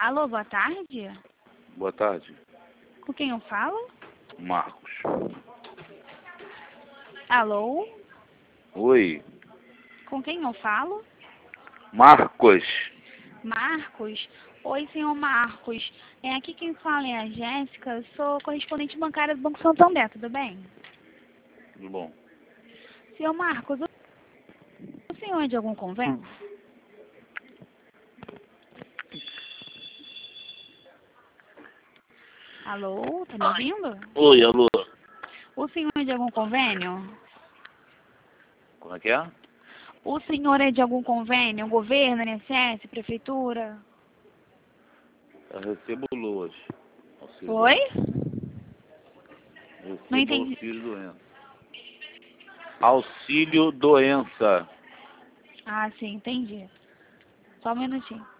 Alô, boa tarde. Boa tarde. Com quem eu falo? Marcos. Alô? Oi. Com quem eu falo? Marcos. Marcos? Oi, senhor Marcos. Aqui quem fala é a Jéssica. Eu sou correspondente bancária do Banco Santander, tudo bem? Tudo bom? Senhor Marcos, o senhor é de algum convênio? Alô, tá me ouvindo? Oi, alô. O senhor é de algum convênio? Como é que é? O senhor é de algum convênio? Governo, INSS, prefeitura? Eu recebo LOAS. Auxílio Oi? doença. Não Recebo entendi. auxílio doença. Auxílio doença. Ah, sim, entendi. Só um minutinho.